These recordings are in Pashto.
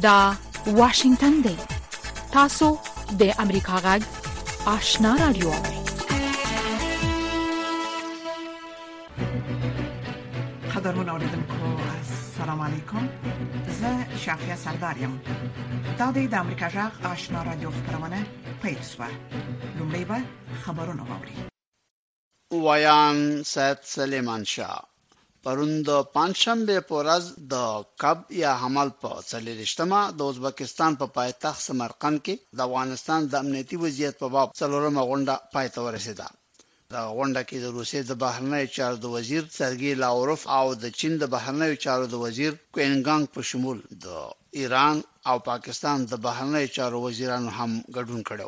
دا واشنگتن دی. تاسو د امریکا غږ آشنا رادیو. قدرمن اوریدونکو السلام علیکم. زه شافیا سردارم. دا د امریکا غږ آشنا رادیو خبرونه پیل شوه. لومړی به خبرونه واوري. ویان سید سلیمان شاه پرون د پنځشنبه په ورځ د کب یا حمل په 40مه د ازبکستان په پایتخت سمرقند کې د افغانستان د امنیتي وضعیت په باب څلورمه غونډه پای ته ورسېده. د غونډه کې د روسیې د بهرنیو چارو د وزیر سرګی لاوروف او د چین د بهرنیو چارو د وزیر کوینګانګ په شمول د ایران او پاکستان د بهرنیو چارو وزیرانو هم ګډون کړو.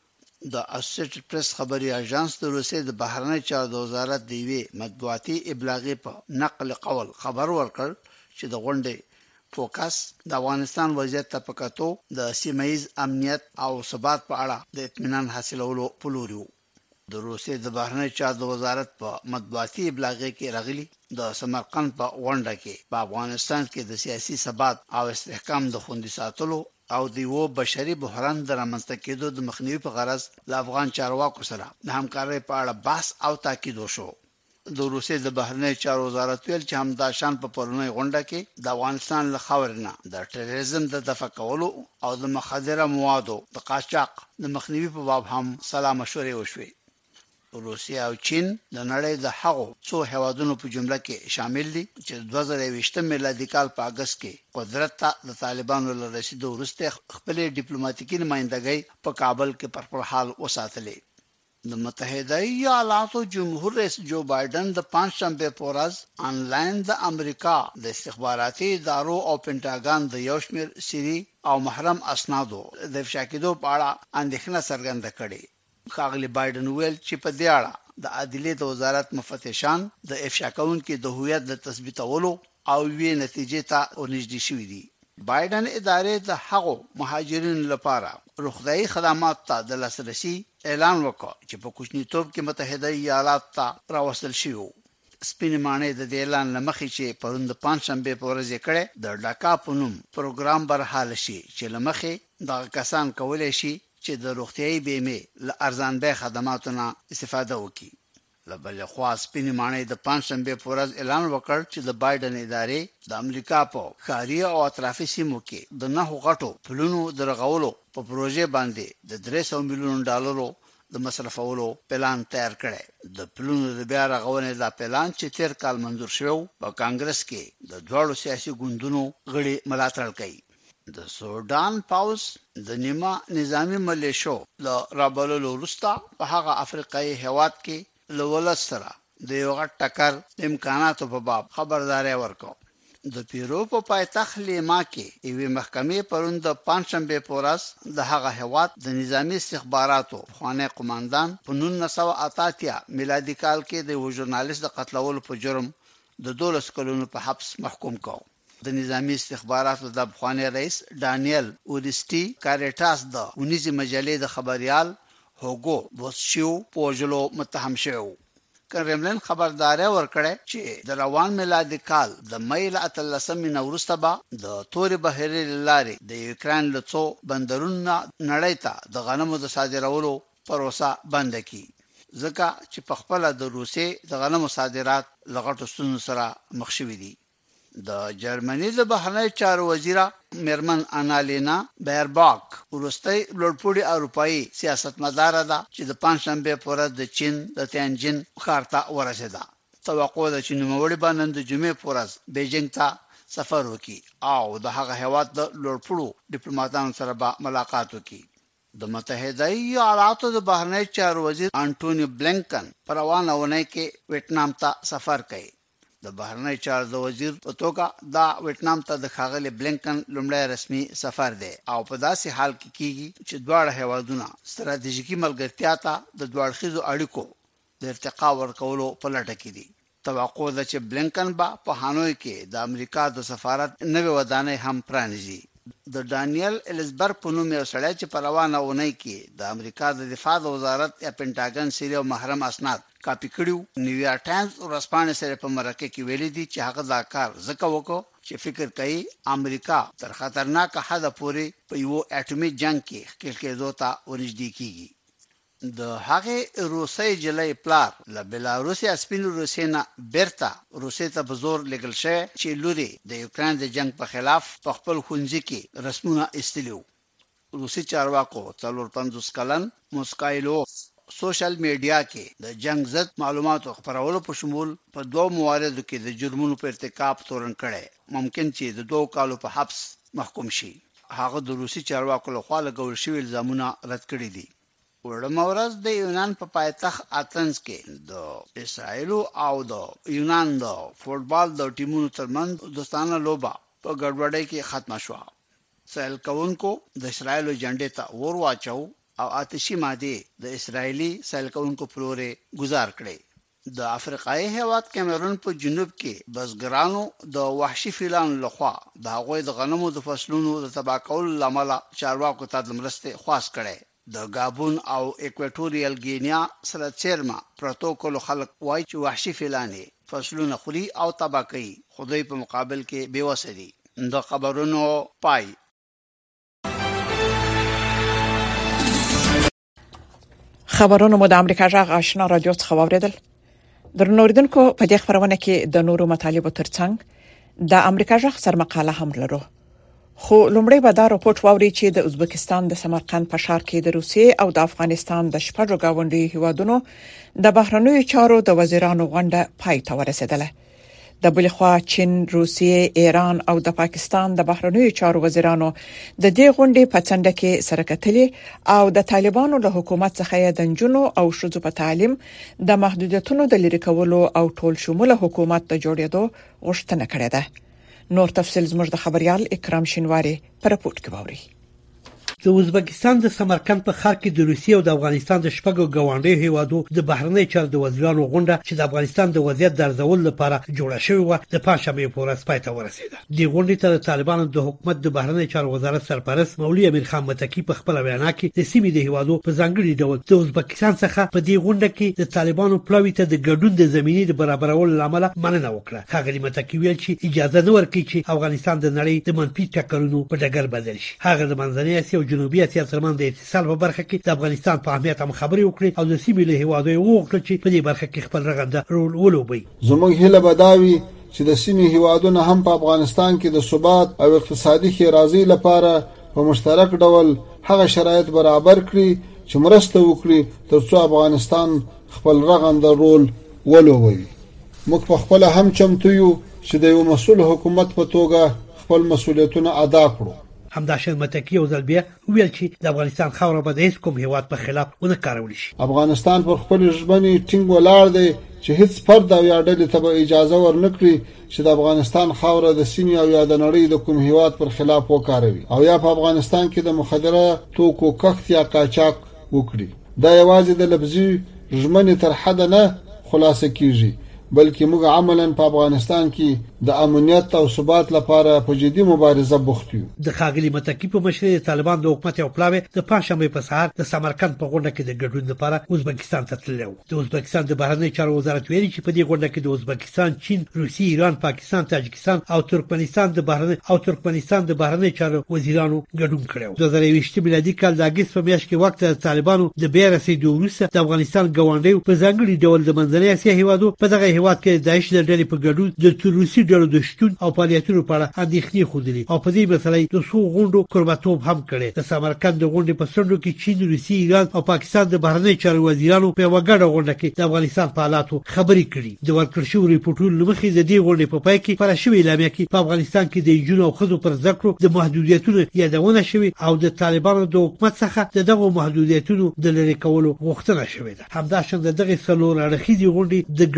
د اسوسییټډ پریس خبري اژانس د روسیې د بهرنیو چارو د وزارت د یوې مطبوعاتي ابلاغي په نقل قول خبر ورکړ چې د غونډې فوکس د افغانستان وضعیت ته پکاتو د سیمه‌ییز امنیت او ثبات په اړه د اطمینان حاصلولو په لور و. د روسیې د بهرنیو چارو د وزارت په مطبوعاتي ابلاغي کې راغلي د سمرقند په غونډه کې په افغانستان کې د سیاسي ثبات او استحکام د خوندي ساتلو او د یو بشري بحران د رامنځته کېدو د مخنیوي په غرض د افغان چارواکو سره د همکارۍ په اړه بحث او تاکید وشو. د روسیې د بهرنیو چارو وزارت ویل چې همداشان په پرونی غونډه کې د افغانستان له خاورنه د ټیرریزم د دفع کولو او د مخدره موادو د قاچاق د مخنیوي په باب هم سلا مشورې وشوې. روسیا او چین د نړۍ د هغو څو هیوادونو په جمله کې شامل دي چې 2020 میلادي کال په اگست کې قدرت ته د طالبانو له رسیدو وروسته خپل ډیپلوماټیکي نمائندګۍ په کابل کې پر خپل حال وساتلې. د متحده ایالاتو جمهور رئیس جو بایدن د پنځشنبه په ورځ آنلاین د امریکا د استخباراتي ادارو او پینټاګان د یو شمېر سری او محرم اسنادو د افشا کېدو په اړه اندېښنه څرګنده کړې. ښاغلي بایدن ویل چې په دې اړه د عدلیې د وزارت مفتشان د افشا کوونکو د هویت د تثبیتولو او وی نتیجې ته ورنږدې شوي دي. بایدن ادارې د هغو مهاجرینو لپاره روغتیايي خدمات ته د لاسرسي اعلان وکړ چې په کوچنیتوب کې متحده ایالات ته راوستل شوی. سپین مانې د اعلان لمخې چې پرون د پنځشنبه په ورځ کړه د ډاکا په نوم پروګرام برحال شي چې لمخې د کسان کولای شي چې د روغتیايي بیمه له ارزان بیه خدماتو نه استفاده وکړي. لبل خو سپین مانې د پنځشنبه په ورځ اعلان وکړ چې د بایدن ادارې د امریکا په ښاري او اطرافي سیمو کې د نهو غټو پلونو درغولو په پروژې باندې د 300 میلیون ډالرو د مصرفولو پلان تیار کړي. د پلونو د بیا رغونې د پلان چې تیر کال منظور شو په کانګرس کې د دوړو سیاسي ګوندونو غړي ملاتړ کوي. د سودان پاوس د نیمه نظامی ملیشو ل رابللو وروسته په هغه افریقایي هیواد کې لولس سره د یو غټ ټکر امکاناتو په باب خبرداري ورکړه. د پیرو په پایتخت لیما کې یوې محکمې پرون د پنځشنبه په ورځ د هغه هیواد د نظامی استخباراتو خواني قوماندان په 1988 میلادي کال کې د یو ژورنالیست د قتلولو په جرم د 12 کلونو په حبس محکوم کړ. د نظامی استخباراتو د افغاني رئیس ډانیل اورسټي کاریټاس د ونیزي مجلې د خبريال هوګو بوسچیو پوجلو متهم شو. کرملن خبرداري ورکړه چې د روان میلادي کال د مې له 13 وروسته به د توري بحیرې لارې د یوکرين له څو بندرونو نړۍ ته د غنمو د صادرولو پروسه بند کړي ځکه چې په خپل د روسي د غنمو صادرات لغټو ستونزو سره مخ شوي دي. د جرمني د بهرنیو چارو وزیره مرمن انالینا بیرباک ورستۍ لوړپوړي اروپאי سیاستمدار ده چې د پنځشنبه په ورځ د چین د تیانجن ښار ته ورسېده. توقع ده چې نوموړي باندې د جمعې په ورځ بیجینګ ته سفر وکړي او د هغه هیواد د لوړپوړو ډیپلوماټانو سره به ملاقات وکړي. د متحده ایالاتو د بهرنیو چارو وزیر انټونی بلینکن په روانه ونې کې ویتنام ته سفر کوي. د بهرنیو چارو د وزیر په توګه دا ویتنام ته د ښاغلي بلینکن لومړی رسمي سفر دی او په داسې حال کې کیږي چې دواړه هیوادونه ستراتیژیکي ملګرتیا ته د دوړخیزو اړیکو د ارتقا ورکولو په لټه کې دي. توقع ده چې بلینکن به په هانوی کې د امریکا د سفارت نوې ودانۍ هم پرانیزي. د ډانیل الیزبر په نوم یو سړی چې په روانه اونۍ کې د امریکا د دفاع د وزارت یا پینټاګن سری او محرم اسناد کاپی کړیو. نیویارک ټایمز ورځپاڼې سره په مرکه کې ویلي دي چې هغه دا کار ځکه وکړ چې فکر کوي امریکا تر خطرناک حد پورې په یو اټومي جنگ کې ښکېل کېدو ته ورنږدې کیږي. د هغه روسي جلای پلار له بلاروسیا سپین روسینا بیرته روسي ته بزور لګل شوی چې لوري د یوکرين د جنگ په خلاف په خپل خونځي کې رسمونه استلیو. روسي چارواکو 450 کلن موسکایلوف سوشل میډیا کې د جنگ ضد معلوماتو خپرولو په شمول په دوه مواردو کې د جرمونو په ارتکاب تورن کړي ممکن چې د 2 کالو په حبس محکوم شي. هغه د روسي چارواکو لخوا لګول شوی الزامونه رد کړي دي. وړمه ورځ د یونان په پایتخت اتنز کې د اسرائیل او د یونان د فوټبال د ټیمونو ترمنځ دوستانه لوبه په ګډوډۍ کې ختمه شوه. سیل کوونکو د اسرائیل جنډې ته ور واچو او آتشي ماده د اسرائیلي سیل کوونکو پلورې گزار کړي. د افریقایي هیواد کیمرون په جنوب کې بزګرانو د وحشي فیلانو لخوا د هغوی د غنمو د فصلونو د تباہ کولو لامل چارواکو ته د مرستې خواست کړي. د گابون او ایکواتوریال گینیا سره چیرما پروتوکول خلق وای چې وحشي فیلانی فصلونه خوري او تباہ کوي، خدای په مقابل کې بیوسه دي. د خبرونو پای. خبرونه مو د امریکا جغ آشنا رادیو څخه واوریدل. درنوریدونکو په دې خبرونه کې د نورو مطالبه ترڅنګ د امریکا جغ سر مقاله هم لرو. خو لومړی به دا راپورټ واوري چې د ازبکستان د سمرقند په ښار کې د روسیې او د افغانستان د شپږ گاونډي هیوادونو د بهرنیو چارو د وزیرانو غونډه پای ته ورسېدله. د بل خوا چین، روسیې، ایران او د پاکستان د بهرنیو چارو وزیرانو د دې غونډې په څنډه کې سره کتلې او د طالبانو له حکومت څخه د نجونو او شذو په تعلیم د محدودیتونو د لری کولو او ټول شموله حکومت د جوړېدو غوښتنه کړې ده. نور تفصيل زموږ د خبريال اکرام شینواری پر راپورټ کې باوري. د ازبکستان د سمرقند په ښار کې د روسیې او د افغانستان د شپږو ګاونډیو هیوادو د بهرنی چارو د وزیرانو غونډه چې د افغانستان د وضعیت د ارزولو لپاره جوړه شوې و د پنځشنبه په ورځ پای ته ورسېده. د غونډې ته د طالبانو د حکومت د بهرنی چارو وزارت سرپرست مولوي امیر خان متکی په خپل وینا کې د سیمې د هیوادو په ځانګړي ډول د ازبکستان څخه په دې غونډه کې د طالبانو پلاوی ته د ګډون د زمینې د برابرولو لامل مننه وکړه. هغه متکی ویل چې اجازه نه ورکړي چې افغانستان د نړۍ د منفي ټکرونو په ډګر بدل شي. هغه د منځنۍ اسیا او جنوبي اسیا ترمنځ د اتصال په برخه کې د افغانستان په اهمیت هم خبرې وکړي او د سیمې له هیوادو وغوښتل چې په دې برخه کې خپل رغنده رول ولوبي. زموږ هیله بداوي چې د سیمې هیوادونه هم په افغانستان کې د ثبات او اقتصادي ښېرازۍ لپاره په مشترک ډول هغه شرایط برابر کړي چې مرسته وکړي ترڅو افغانستان خپل رغنده رول ولوبي. موږ په خپل هم چمتو یو چې د یو مسؤل حکومت په توګه خپل مسؤلیتونه ادا کړو. همداشان متکی او زلبیه ویل چې د افغانستان خاوره به د هیڅ کوم هیواد په خلاف ونه کارول شي. افغانستان پر خپل ژمنې ټینګ ولاړ دی چې هیڅ فرد او یا ډلې ته به اجازه ورنکړي چې د افغانستان خاوره د سیمې او یا د نړۍ د کوم هیواد پر خلاف وکاروي او یا په افغانستان کې د مخدره توکو کښت یا قاچاق وکړي. دا یوازې د لفظي ژمنې تر حد نه خلاصه کیږي بلکې موږ عملاً په افغانستان کې د امنیت او ثبات لپاره په جدي مبارزه بوخت یو. د خاغلی متکی په مشرۍ د طالبان د حکومت او پلاوی د پنځشنبه په سهار د سمرقند په غونډه کې د ګډون لپاره ازبکستان ته تللی و. د ازبکستان د بهرنی چارو وزارت ویلي چې په دې غونډه کې د ازبکستان، چین، روسیې، ایران، پاکستان، تاجکستان او ترکمنستان د بهرنی چارو وزیرانو ګډون کړی و. 2020 میلادي کال د اگست په میاشت کې وخت د طالبانو د بیا رسیدو وروسته د افغانستان ګاونډیو په ځانګړي ډول د منځنۍ اسیا هیوادو په دغه هیواد کې د داعش د ډلې په ګډون د تروریستي ډلو د شتون او فعالیتونو په اړه اندېښنې خوندلې او په دې مسله د څو غونډو قربتوب هم کړي. د سمرقند د غونډې په څنډو کې چین، روسیې، ایران او پاکستان د بهرنی چارو وزیرانو په وګړه غونډه کې د افغانستان په حالاتو خبرې کړي. د ورکړ شوی ریپورتونو لمخې د دې غونډې په پای کې پر شوی اعلامیه کې په افغانستان کې د جنونو او خزو پر ذکر د محدودیتونو یادونه شوی او د طالبانو د حکومت څخه دغه محدودیتونو د لری کولو غوښتنه شوې ده. همداشان دغه څلور اړخیزې غونډې د ګډونوالو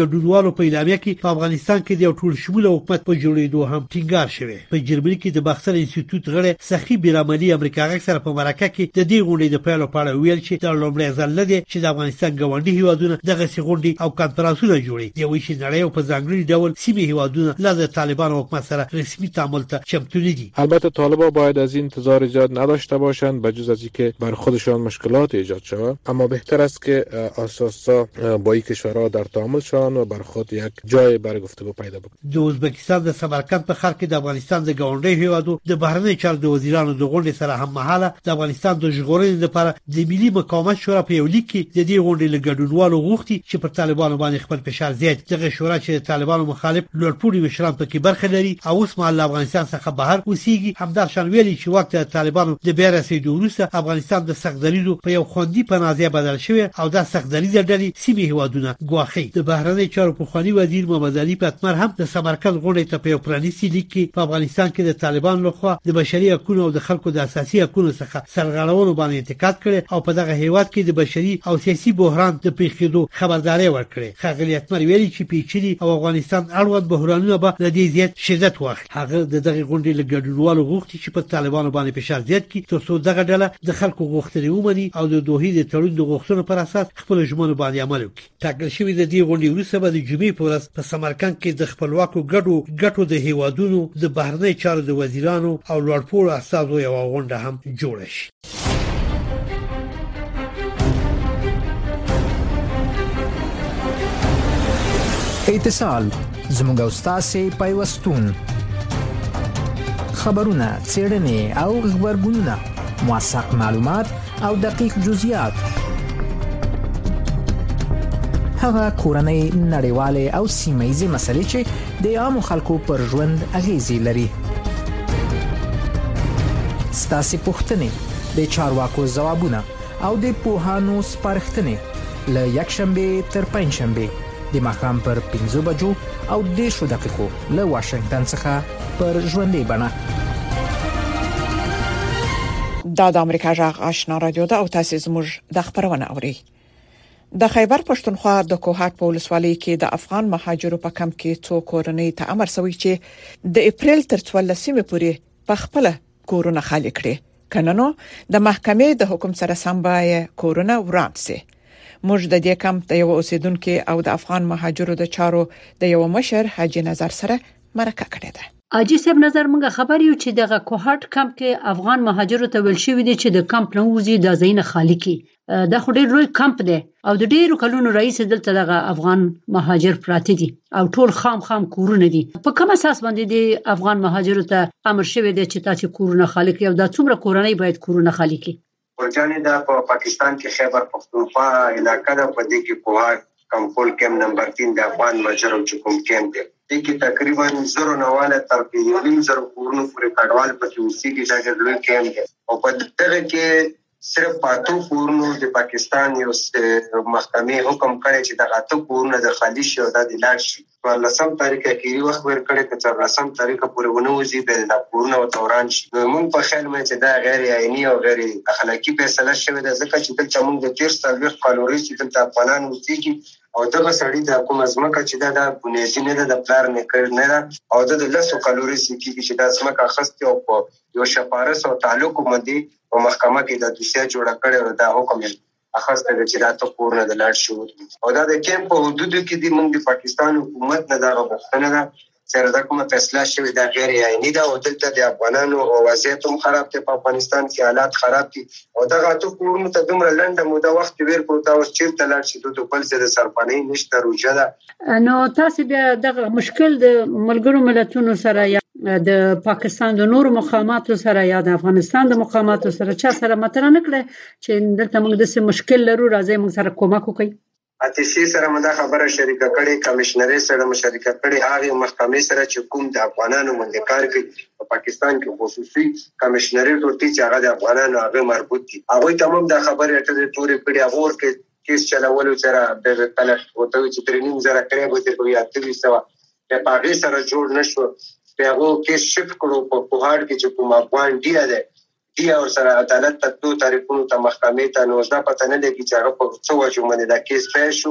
طالبانو په اعلامیه کې په افغانستان کې د ټول شموله حکومت په جوړېدو هم ټینګار شوی. په جرمني کې د باختر انسټیټیوټ غړي سخی بیراملی امریکا غږ سره په مرکه کې د دې غونډې د پیل په اړه ویل چې د لومړي ځل نه دی چې د افغانستان ګاونډي هیوادونه دغه غونډې او کانفرنسونه جوړي. دی وایي چې نړۍ په ځانګړي ډول سیمه هیوادونه له طالبانو حکومت سره رسمي تعامل ته چمتو ندي. البته طالبان باید از این انتظار زیاد نداشته باشند بجز از اینکه بر خودشان مشکلات ایجاد شود، اما بهتر است که اساسا با این کشورها در تعامل شوند و بر خود یک جای برای گفتگو پیدا بکنند. د ازبکستان د سمرقند په ښار کې د افغانستان د ګاونډي هیوادو د بهرنی چارو د وزیرانو د غونډې سره هم مهاله د افغانستان د ژغورنې لپاره د ملي مقاومت شورا په یو لیک کې د دې غونډې له ګډونوالو غوښتي چې پر طالبانو باندې خپل فشار زیات. دغه شورا چې د طالبانو مخالف لوړپوړي مشران پکې برخه لري او اوس مهال افغانستان څخه بهر اوسېږي، همدار شان ویلي چې وخت د طالبانو د بیا رسېدو وروسته افغانستان د سختدریزو په یو خوندي پناه بدل شوی او د سختدریزه ډلې سیمه هیوادونه ګواښي. د بهرنی چارو پخوانی وزیر محمد علي پتمر هم د سمرقند غونډې ته په یو پرانیستي لیک کې په افغانستان کې د طالبان لخوا د بشري حقوقو او د خلکو د اساسي حقوقو څخه سرغړونو باندې انتقاد کړي او په دغه هیواد کې د بشري او سیاسي بحران د پیښېدو خبرداري ورکړي. ښاغلي پتمر ویلي چې پیچلي او افغانستان اړوند بحرانونه به د دې زیات شدت واخلي. هغه د دغه غونډې له ګډونوالو غوښتي چې په طالبانو باندې فشار زیات کړي ترڅو دغه ډله د خلکو غوښتنې ومني او د دوحې د تړون د غوښتنو پر اساس خپل ژمنو باندې عمل وکړي. ټاکل شوی د دې غونډې وروسته به د جمعې په ورځ په سمرقند کې د خپلواکو ګټو د هیوادونو د بهرنی چارو د وزیرانو او لوړپوړو استازو یو غونډه هم جوړه شي. اتصال زموږ او ستاسو پیوستون خبرونه څېړنې او خبرګونونه موثق معلومات او دقیق جزئیات هغه کورنۍ نړیوالې او سیمه‌ییزې مسلې چې د عامو خلکو پر ژوند اغیزې لري. ستاسو پوښتنې د چارواکو ځوابونه او د پوهانو سپارښتنې له یکشنبه تر پنځشنبه د ماښام پر 5 بجو او 10 دقیقو له واشنگټن څخه پر ژوندۍ بڼه. دا د امریکا جغ آشنا رادیو ده او تاسو زموږ د خبرونه اوري. د خیبر پښتونخوا د کوهات په ولسوالۍ کې د افغان مهاجرو په کمپ کې څو کورنۍ ته امر شوی چې د اپریل تر 14 پورې په خپل کورونه خالي کړي، کننو د محکمې د حکم سره سم به کورونه وران شي. موږ د دې کمپ د یو اوسیدونکو او د افغان مهاجرو د چارو د یو مشر حاجی نظر سره مرکه کړې ده. حاجی صاحب نظر موږ خبر یو چې دغه کوهات کمپ کې افغان مهاجرو ته ویل شوی دی چې د کمپ نه وځي د ځای خالی کی. دا خو ډېر لوی کمپ دی او د ډېرو کلونو رئیس دلته دغه افغان مهاجر پراته دي او ټول خام کورونه دي. په کوم اساس باندې د افغان مهاجرو ته امر شوی دی چې تاسو کورونه خالی کړئ او دا څومره کورنۍ باید کورونه خالی کړي؟ ورجانې دا په پاکستان کې خیبر پختونخوا علاقې ده، په دې کې کوهات کمپول کېم نمبر 3 د افغان مهاجرو چې کوم کېم دی دې کې تقریبا 0.9 تر 1.5 کورونو پورې کډوال پکې اوسېږي. دا ډېر لوی کېم دی او په دغه کې صرف 8 کورونو د پاکستان یو محکمې حکم کړی چې دغه 8 کورونه د خالي شي او د لاړ شي. په 10 تاریخ کې وخت ورکړی چې 14 تاریخ پورې ونوځي د کورونه او توران شي. موږ په خیال مې چې دا غیر عیني او غیر اخلاقی فیصله شوې ده ځکه چې دلته موږ د 13 کالوري چې دلته افغانان اوسېږي او دغه سړی د کومه ځمکه چې دا بنیادی نه ده د پلار نه کړ نه ده او د 10 کالوري سکیږي چې دا ځمکه اخستې او په یو شپارس او تعلق باندې په محکمه کې د دوسیه جوړه کړې او دا حکم اخسته چې دا ته کورونه د لاړ شو او دا د کیمپ په حدود کې د موږ د پاکستان حکومت نه دا غوښتنه ده چې دا کومه فیصله شوې دا غیر عیني ده او دلته د افغانانو وضعیت هم خراب دی، په افغانستان کې حالات خراب دي او دا غاټو کورونه ته دومره لنډه موده وخت ویر کو دا اوس چیرته لاړ شي د بل څه د سرپنۍ نشته روجه ده. نو تاسو بیا دغه مشکل د ملګرو ملتونو سره یا د پاکستان د نورو مقاماتو سره یا د افغانستان د مقاماتو سره چا سره مطرح نکړه چې دلته موږ د څه مشکل لرو راځي موږ سره کومک وکړي؟ اتسی سره مدا خبره شریکه کړي، کمشنري سره مشارکت کړي، هغه محکمې سره چې کوم د افغانانو باندې کار کوي په پاکستان کې خصوصي کمشنري ټوټي چې هغه د افغانانو هغه مربوط دي هغه تمام د خبره ټول پوری کړي هغه ورکه کیس چلولو سره د تلف وته چې ترنیم زره کړي به تر یو اتوي سوا په هغه سره جوړ نشو په هغه کیس شفت کړو په کوهاټ کې چې کوم افغان دی او سره عدالت ته 2 تاریخونو ته محکمې ته نو ځا پته نه لګي چې هغه په څو وجو باندې دا کیس پیښ شو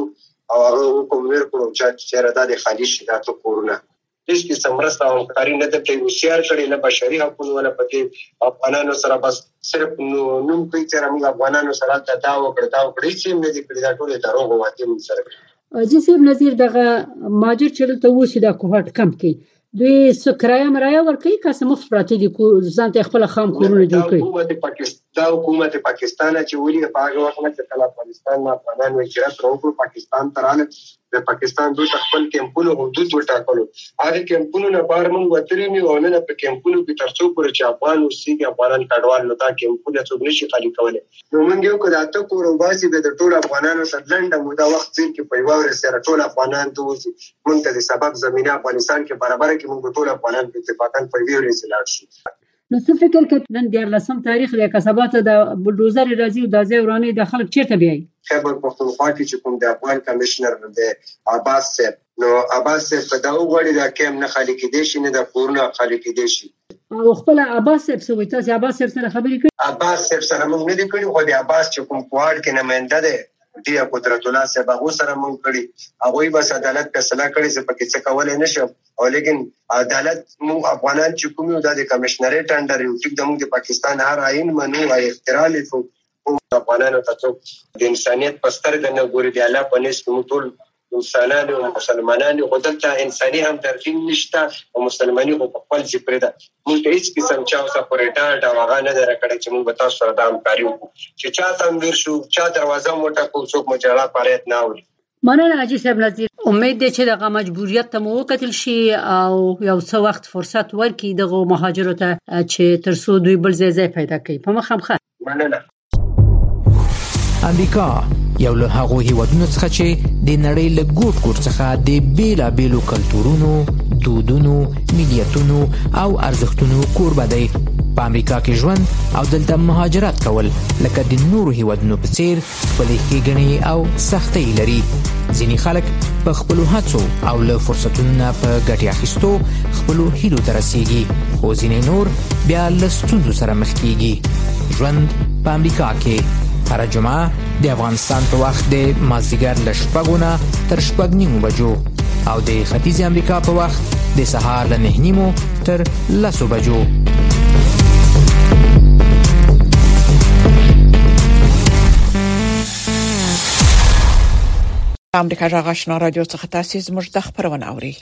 او هغه حکم ورکړو چې را د خالي شي دا ته کورونه هیڅ قسم مرسته او همکاري نه ده کوي وسیار کړي نه بشري حقوق ولا پکې افغانانو سره بس صرف نوم کوي چې موږ افغانانو سره دا وکړي چې نه دي کړی دا ټول دروغ واته موږ سره جسم نظیر دغه ماجر چې ته وسی د کوهټ کمپ کې دوی سکرایا مرایا ورکوي که مخ پراته دي کو ځان ته خپل خام کورونه جوړ کړي حکومت پاکستان چې ولي په هغه وخت کې کله افغانستان نه افغانان هجرت راوړو پاکستان ترانه د پاکستان دوی خپل کمپونو حدود وټاکلو هغه کمپونو نه بار مونږ وترې نه ونه په کمپونو کې ترڅو پر چې افغان اوسېږي افغانان کډوال نو دا کمپونه څوک نشي خالي کولای نو مونږ یو کدا ته کورو باسي د ټول افغانانو سره لنډه موده وخت کې په یو سره ټول افغانان ته وځي مونږ ته د سبب زمينه افغانستان کې برابر کې مونږ ټول افغانان په اتفاقا په یو ورځ لاړ شو نو څه فکر کوي نن 14 تاریخ د کسبات د بلډوزر راځي او د ځای ورانه د خلک چیرته بیاي خبر پښتونخوا کې چې کوم د افغان کمشنر د عباس صاحب نو عباس صاحب په دا وغوړي دا کېم نه خالي کېدې شي نه د کورونه خالي کېدې شي او خپل عباس صاحب سوي تاسو عباس صاحب سره خبرې کړې عباس صاحب سره موږ نه دي کړې خو د عباس چې کوم کوارد کې نماینده ده دی قدرت الله صاحب هغه سره مونږ کړی هغه بس عدالت فیصله کړی چې پکې څه کولای نشم او لیکن عدالت مونږ افغانان چې کوم یو د کمشنری ټندر یو ټیک د مونږ د پاکستان هر آئین منو او احترام کو افغانانو ته د انسانيت پستر د نه ګوري دی الله په نس موږ ټول انسانانو او مسلمانانو غوډلته انساني همدردي نشته او مسلمانۍ په خپل ځای پرېده موږ ته هیڅ قسم چا اوسه پرېټا دا هغه نه درکړي چې موږ تاسو سره د همکاري وکړو چې چا تنویر شو چا دروازه موټه کو څوک مجاله پاره نه اوري مننه حاجی صاحب نظیر امید دی چې دغه مجبوریت ته مو وکتل شي او یو څو وخت فرصت ورکړي دغه مهاجرو ته چې ترڅو دوی بل ځای پیدا کړي په مخه مخه مننه امریکا یو له هغو هیوادونو څخه چې د نړۍ له ګوټ ګوټ څخه د بیلابیلو کلتورونو، دودونو، ملیتونو او ارزښتونو کوربه دی. په امریکا کې ژوند او دلته مهاجرت کول لکه د نورو هیوادونو په څیر خپلې ښېګڼې او سختۍ لري. ځینې خلک په خپلو هڅو او له فرصتونو نه په ګټې اخیستو خپلو هیلو ته رسیږي، خو ځینې نور بیا له ستونزو سره مخ کیږي. ژوند په امریکا کې هر جمعه د افغانستان په وخت د مازدیګر له 6 نه تر 6:30 بجو او د ختیځ امریکا په وخت د سهار له 9:30 تر 10 بجو. امریکا جغ آشنا رادیو څخه تاسو زموږ د خبرونه اوري.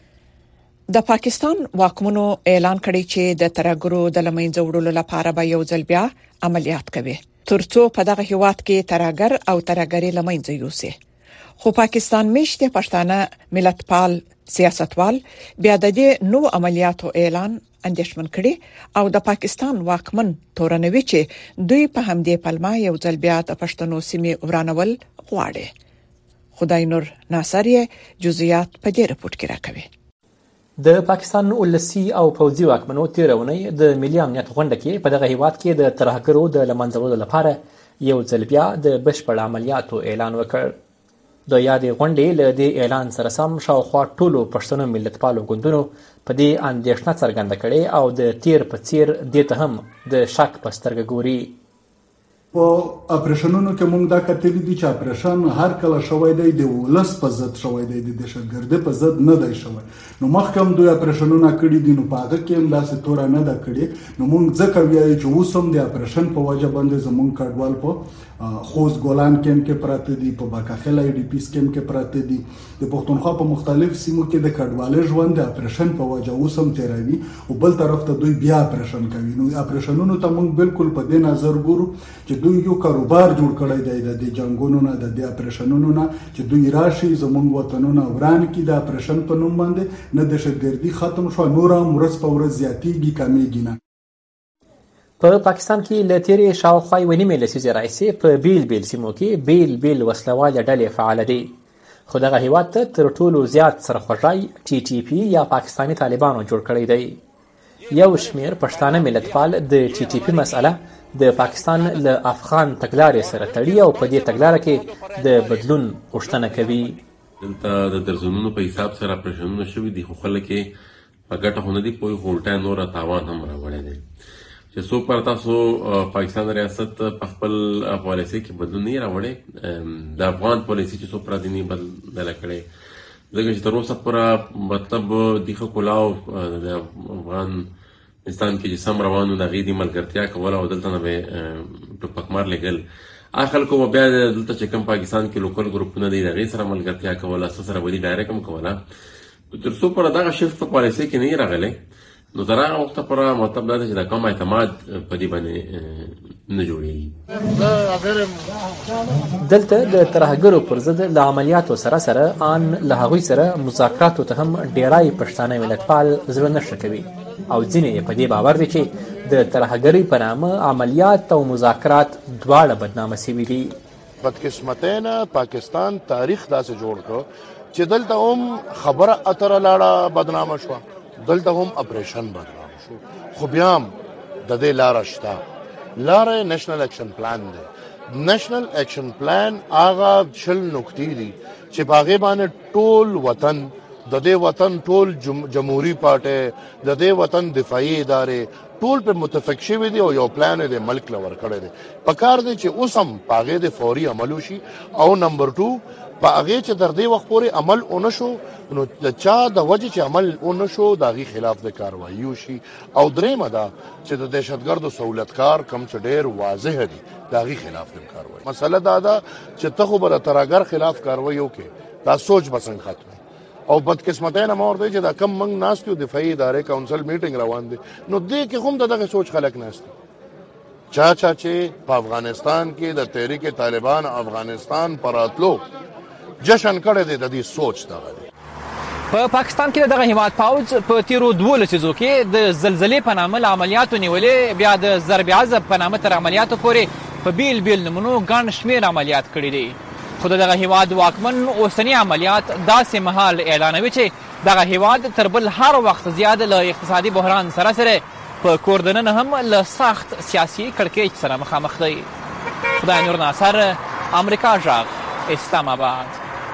د پاکستان واکمنو اعلان کړی چې د ترګرو د لمنځه وړلو لپاره به یو ځل بیا عملیات کوي ترڅو په دغه هیواد کې ترګر او ترګری لمنځه یوسي. خو پاکستان میشته پښتانه ملتپال سیاستوال بیا د دې نو عملیاتو اعلان اندیشمن کړي او د پاکستان واکمن تورنوي چې دوی په همدې پلمه یو ځل بیا د پښتنو سیمې ورانول غواړي. خدای نور ناصریه جزئیات په دې رپورت کې راکوي. د پاکستان ولسی او پوځي واکمنو تیرونی د ملي امنیت غونډه کې په دغه هیواد کې د ترهګرو د لمنځه وړلو لپاره یو ځل بیا د بشپړ عملیاتو اعلان وکړ. د یادې غونډې له دې اعلان سره سم شاوخوا ټولو پښتنو ملتپالو ګوندونو په دې اندېښنه څرګنده کړې او د تیر په څیر دې ته هم د شک په سترګه ګوري. په اپریشنونو کې موږ دا کتلی دي چې اپریشن هر کله شوی دی د ولس په ضد شوی دی، د دهشتګردۍ په ضد نه دی شوی. نو مخکې دوی اپریشنونه کړي دي نو په هغه کې هم داسې توره نه ده کړې. نو موږ ځکه وایو چې اوس هم د اپریشن په وجه باندې زموږ کډوال په خوست ګولان کېمپ کې پراته دي، په باکاخیل آی ډي پیس کېمپ کې پراته دي. د پښتونخوا په مختلف سیمو کې د کډوالۍ ژوند د اپریشن په وجه اوس هم تیروي او بل طرف ته دوی بیا اپریشن کوي. نو اپریشنونو ته موږ بالکل په دې نظر ګورو چې دوی یو کاروبار جوړ کړی دی د جنگونو نه، د اپریشنونو نه، چې دوی راشي زموږ وطنونه وران کړي د اپریشن په نوم باندې. نه دهشتګردي ختم شو، نور هم ورځ په ورځ زیاتېږي، کمیږي نه. په پاکستان کې له تیرې شاوخوا یوې نیمې لسیزې راهیسې په بیل بیل سیمو کې بیل بیل وسلوالې ډلې فعاله دي. خو دغه هیواد ته تر ټولو زیات سرخوږی TTP یا پاکستاني طالبانو جوړ کړی دی. یو شمیر پښتانه ملتپال د TTP مسأله د پاکستان له افغان تګلارې سره تړي او په دې تګلاره کې د بدلون غوښتنه کوي. دلته د درزونونو په حساب سره اپریشنونه شوي دي خو خلک یې په ګټه خو نه دي پوهې، خو الټا نوره تاوان هم راوړی دی. چې څو پر تاسو پاکستان ریاست په خپل پالیسي کې بدلون نه راوړي د افغان پالیسي چې څو پر دیني بدل کړي ځکه چې تر اوسه پورې مطلب دغه کلاو د افغانستان کې چې سم روانو د غیدي ملګرتیا کوله او دلته نه به ټوپکمار لګل اخل کو بیا دلته چې کوم پاکستان کې لوکل ګروپونه دي د غي سره ملګرتیا کوله سره ودی ډایرکټ هم کوله تر څو پر دغه شفت په پالیسي کې نه راغلی نو تر هغه وخت پورې مطلب دا چې د کوم اعتماد په دې باندې نه جوړیږي. دلته د ترهګرو پر ضد د عملیاتو سره ان له هغوی سره مذاکراتو ته هم ډیرای پښتانه ملتپال زړه نشه کوي او ځینې په دې باور دي چې د ترهګرۍ په نامه عملیات او مذاکرات دواړه بدنامه شوي دي. بدقسمتۍ نه پاکستان تاریخ داسې جوړ کړ چې دلته هم خبره اتره لاړه بدنامه شوه دلته هم اپریشن بدنام شو خو بیا هم د دې لاره شته لاره نېشنل اکشن پلان دی. نېشنل اکشن پلان هغه 20 نقطې دي چې په هغې باندې ټول وطن د دې وطن ټول جمهوریت پارټي د دې وطن دفاعي ادارې ټول په متفق شوي دي او یو پلان د ملک لور کړی دی. پکار دی چې اوس هم په هغې د فوري عمل وشي او نمبر 2 په هغې چې تر دې وخت پورې عمل ونه شو نو د چا د وجې چې عمل ونه شو د هغې خلاف د کاروایي وشي او درېیمه ده چې د دهشتګردو سهولتکار کم چې ډېر واضح دي د هغې خلاف د کاروایي. مسله دا ده چې ته خو به د ترهګر خلاف کاروایي وکړې دا سوچ به څنګه ختمه او بدقسمتۍ نه مور دی چې دا کم موږ ناست یو دفاعي ادارې کونسل میټینګ روان دی نو دې کې هم دغه سوچ خلک ناست چا چې په افغانستان کې د تحریک طالبان افغانستان پر راتلو جشن کړی دی د دې سوچ دغه دی. په پاکستان کې دغه هیواد پاوځ په تیرو 2 لسیزو کې د زلزلې په نامه عملیاتو نیولې بیا د ضرب عضب په نامه تر عملیاتو پورې په بیل نمونو ګڼ شمېر عملیات کړي دي. خو دغه هیواد واکمن اوسنی عملیات داسې مهال اعلانوي چې دغه هیواد تر بل هر وخت زیات له اقتصادي بحران سره په کور دننه هم له سخت سیاسي کړکېچ سره مخامخ دی. خدای نور ناصر، امریکا غږ، اسلام آباد.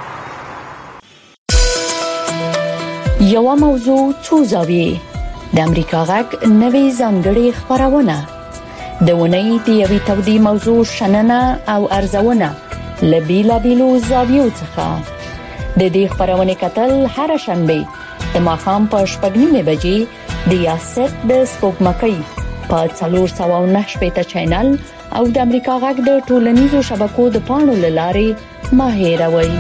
یوه موضوع څو زاویې د امریکا غږ نوې ځانګړې خپرونه د اونۍ د یوې تودې موضوع شننه او ارزونه له بیلابیلو زاویو څخه د دې خپرونې کتل هر شنبه د ماښام په 6:30 بجې د یاست د سپوږمکۍ په 409 چینل او د امریکا غږ د ټولنیزو شبکو د پاڼو له لارې مه هېروئ.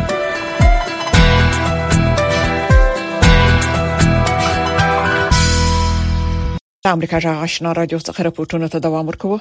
امریکا غږ آشنا رادیو څخه راپورټونه ته دوام ورکوي.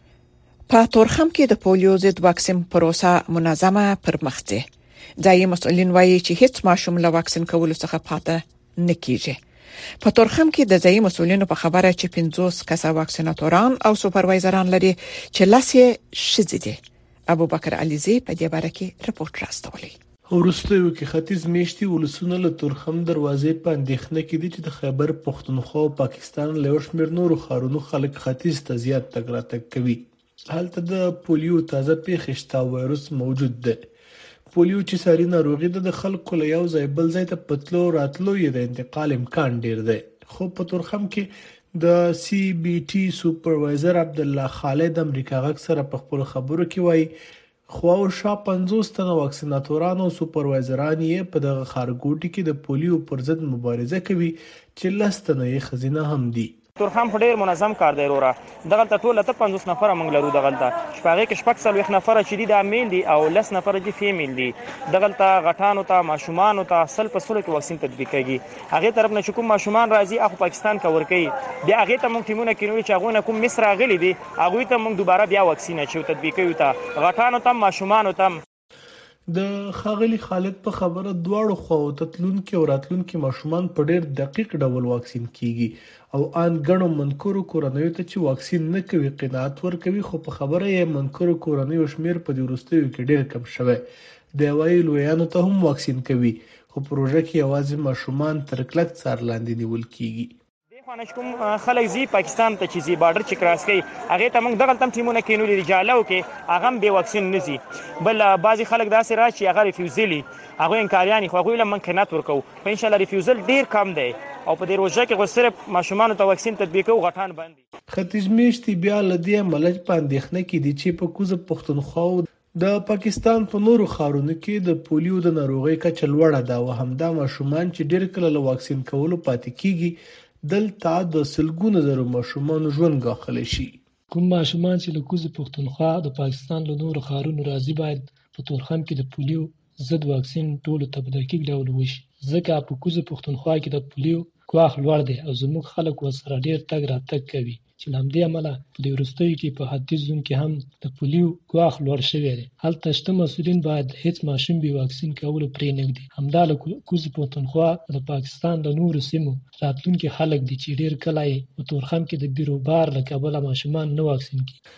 په تورخم کې د پولیو ضد واکسین پروسه منظمه پرمخ ځي. ځایي مسؤلین وایي چې هیڅ ماشوم له واکسین کولو څخه پاتې نه کیږي. په تورخم کې د ځایي مسؤلینو په خبره چې 50 کسه واکسیناتوران او سوپروایزران لري چې لاسه شذ دي. ابوبکر علیزی په دې باره کې رپورټ راستولی. ورستیو کې ختیځ میشتي ولسونه له تورخم دروازې په اندېښنه کې دي چې د خیبر پښتونخوا او پاکستان له شمېر نورو ښارونو خلک ختیځ ته زیات تګ راتګ کوي. هلته د پولیو تازه پیښې شته وایروس موجود دی. پولیو چې ساري ناروغي ده د خلکو له یو ځای بل ځای ته پتلو راتلو یې د انتقال امکان ډیر دی. خو په تورخم کې د سی بی ټي سوپروایزر عبدالله خالد امریکا غږ سره په خپل خبرو کې وایي خواوشا 50 تنه واکسیناتوران او سوپروایزران یې په دغه ښارګوټي کې د پولیو پر ضد مبارزه کوي چې 10 تنه یې ښځینه هم دي. تورخم ډیر منظم کار دی وروره. دغلته ټول ته 50 نفر موږ لرو دغلته. شپږ کې شپږ څلوېښت نفر چې دي د میل دي او 10 نفر چې فیمیل دي. دغلته غټانو ته ماشومان ته سل په سلو کې واکسین تطبیق کیږي. هغه طرف نه کوم ماشومان راځي اخو پاکستان کا ور کوي. بیا هغه ته موږ ټیمونه کینو چې هغه نه کوم مصر غلي دي هغه ته موږ دوباره بیا واکسین چې تطبیق کوي ته غټانو ته ماشومان ته. د خاغلی خالد په خبره دواړو خواو تتلونکي او راتلونکي ماشومان په ډېر دقیق ډول واکسین کیږي او ان غنو منکورو کورنیو ته چې واکسین نه کوي قناعت ورکوي. خو په خبره یې منکورو کورنیو شمیر په دې وروستیو کې ډېر کم شوی. د وایي لویانو ته هم واکسین کوي خو پروژه کې یوازې ماشومان تر کلک څار لاندې نیول کیږي. خانش کوم خلک زی پاکستان ته چې زی بارډر چې کراس کوي هغه ته موږ دغه تم ټیمونه کینو لري جالو کې هغه به واکسین نزي بل بعضی خلک داسې راشي هغه ریفیوزلی هغه انکاریانی خو هغه لمن کنات ورکو په ان شاء الله ریفیوزل ډیر کم دی او په دې روژه کې صرف ماشومان ته واکسین تطبیقو غټان باندې ختیځ میشتي بیا لدی ملج پاندېخنه کې دي چې په کوزه پښتونخوا د پاکستان په نورو ښارونو کې د پولیو د ناروغۍ کچه لوړه ده او همدا ماشومان چې ډېر کله له واکسین کولو پاتې کیږي دلته د سلګونو زره ماشومان ژوند غاخلی شي. کوم ماشومان چې له کوزه پښتونخوا د پاکستان له نورو ښارونو راځي باید په تورخم کې د پولیو ضد واکسین ټولو ته په دقیق ډول وشي، ځکه په کوزه پښتونخوا کې د پولیو ګواښ لوړ دی او زموږ خلک ورسره ډېر تګ راتګ کوي چې له همدې امله په دې وروستیو کې په ختیځ زون کې هم د پولیو ګواښ لوړ شوی دی. هلته شته مسؤلین باید هیڅ ماشوم بې واکسین کولو پرېنږدي. همدا له کوزه پښتونخوا د پاکستان د نورو سیمو راتلونکي خلک دي چې ډېر کله یې په تورخم کې د بیروبار له کبله ماشومان نه واکسین کیږي.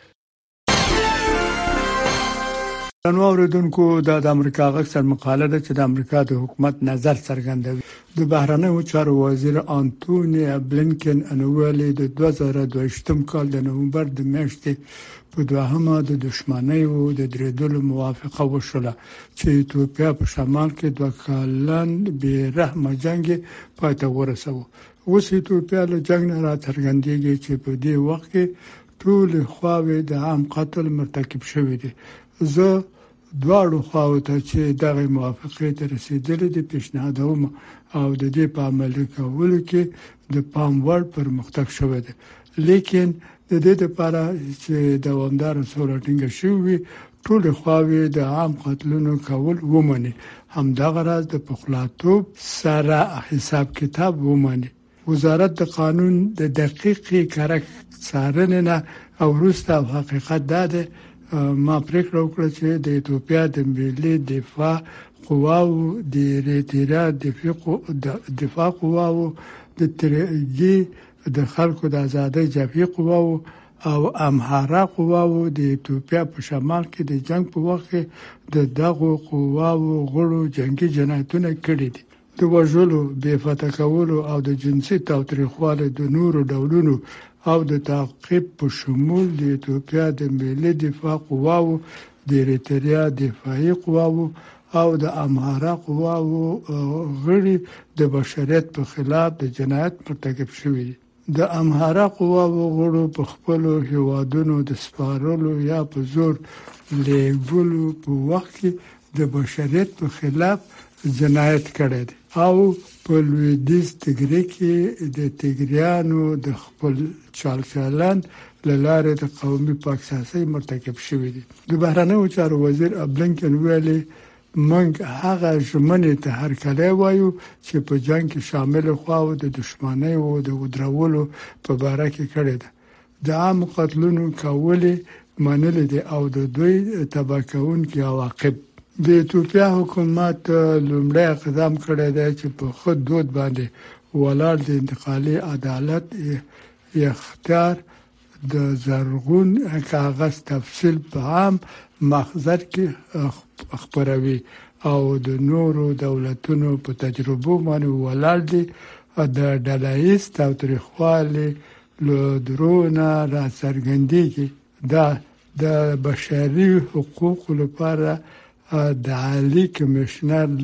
نو اوریدونکو د امریکا غږ سره مقاله ده چې د امریکا د حکومت نظر څرګندوي. د بهرنیو چارو وزیر انټونی بلینکن انویلی د 2022 کال د نومبر د میاشتې په دوهمه د دښمنیو د درېدلو موافقه وشوله چې ایتوپیا په شمال کې 2 کلن بې رحمه جنگ پای ته ورسوه. اوس ایتوپیا له جنگ نه راڅرګندېږي چې په دې وخت کې ټول خواوې د عام قتل مرتکب شوې دي. زه دواړو خواو ته چې دغه موافقې ته رسیدلې دي پیشنهادوم او د دې په عملي کولو کې د پام وړ پرمختګ شوی دی، لیکن د دې لپاره چې دوامدار سوله ټینګه شي ټول خواوې د عام قتلونو کول ومني، همدغه راز د پخلاتوب سره حساب کتاب ومني. وزارت د قانون د دقیقې کارک څارنې نه او وروسته حقیقت ده ما پریکړه وکړه چې د ایتوپیا د ملي دفاع قواو د ایریتریا دفاع قواو د ترګي د خلکو د ازادۍ جبهې قواو او امحاره قواو د ایتوپیا په شمال کې د جنگ په وخت د دغو قواو غړو جنگي جنایتونه کړي دي. د وژلو، بې فتح کولو او د جنسي تاوتریخوالي د نورو ډولونو او د تعقیب په شمول د ایتوپیا د ملي دفاع قواو، د ایریتریا دفاعي قواو او د امحاره قواو غړي د بشریت په خلاف د جنایت مرتکب شوي دي. د امحاره قواو غړو په خپل هیوادونو د سپارلو یا په زور لیږلو په وخت کې د بشریت په خلاف جنایت کړی دی او په لویدیځ تیګری کې د تیګریانو د خپل چالچالان لاره د قومي پاکسازي مرتکب شوی دی. د بهرنیو چارو وزیر بلینکن ویلي موږ هغه ژمنې ته هرکلی وایو چې په جنگ کې شامل خواو د دښمنۍ او د ودرولو په باره کې کړی ده. د عام قتلونو کولې منل دي او د دوی تباه کوونکي عواقب. د ایتوپیا حکومت لومړی اقدام کړی دی چې په خود دود باندې ولاړ د انتقالي عدالت اختیار د زرغون کاغذ تفصیل په عام محضر کې خبروي او د نورو دولتونو په تجربو باندې ولاړ دي. د ډلهییز تاوتریخوالي له درونه راڅرګندېږي. دا د بشري حقوقو لپاره د عالی کمشنر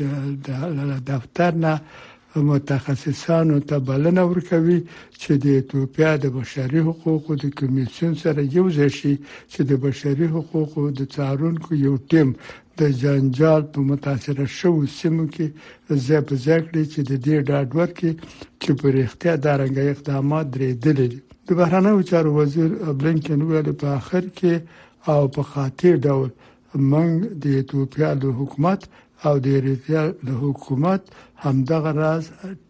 د دفتر نه متخصصانو ته بلنه ورکوي چې د ایتوپیا د بشري حقوقو د کمیسیون سره یو ځای شي چې د بشري حقوقو د څارونکو یو ټیم د جنجال په متاثره شوو سیمو کې ځای په ځای کړي چې د دې ډاډ ورکړي چې په رښتیا دا رنګه اقدامات درېدلي دي. د بهرنیو چارو وزیر بلینکن ویل په آخر کې او په خاطر ډول موږ د ایتوپیا له حکومت او د ایریتریا له حکومت همدغه راز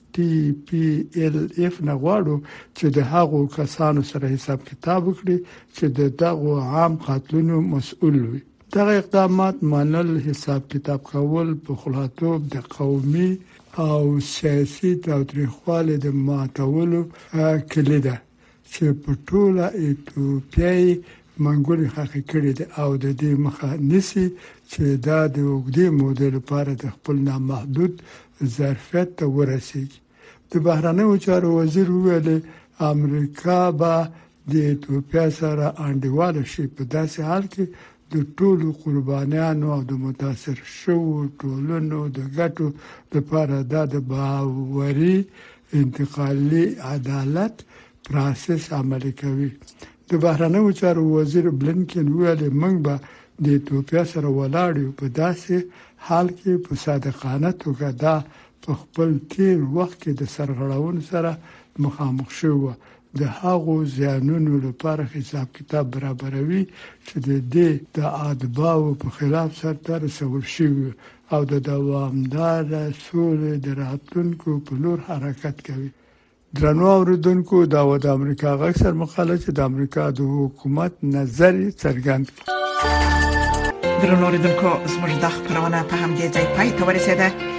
TPLF نه غواړو چې د هغو کسانو سره حساب کتاب وکړي چې د دغو عام قتلونو مسؤل وي. دغه اقدامات منل، حساب کتاب کول، په خلاطوب د قومي او سیاسي تاوتریخوالي د ماتولو کلي ده چې په ټوله ایتوپیایي منګولي حقیقي کړي دي او د دې مخه نسی چې دا د وګړي مودې لپاره د خپل نامحدود ظرفیت ته ورسیږي. د بهرنیو چارو وزیر ویل امریکا به د ایتوپیا سره انډیواله شي په داسې حال کې د ټولو قربانیانو او د متاثر شوو ټولنو د ګټو لپاره د باوري انتقالي عدالت پروسس عملي کوي. د بهرنیو چارو وزیر بلینکن ویلي موږ به د ایتوپیا سره ولاړ یو په داسې حال کې په صادقانه توګه دا په خپل تیر وخت کې د سرغړاونو سره مخامخ شو د هغو زیانونو لپاره حساب کتاب برابروي چې د ادباو په خلاف سرته رسول شوی او د دوامدار سولې د راتلونکو په لور حرکت کوي. درنو اوریدونکو دا د امریکا غږ سر مقاله چې د امریکا د حکومت نظر څرګند کړ. درنو اوریدونکو زموږ د خبرونه په همدې ځای پای ته ورسیده.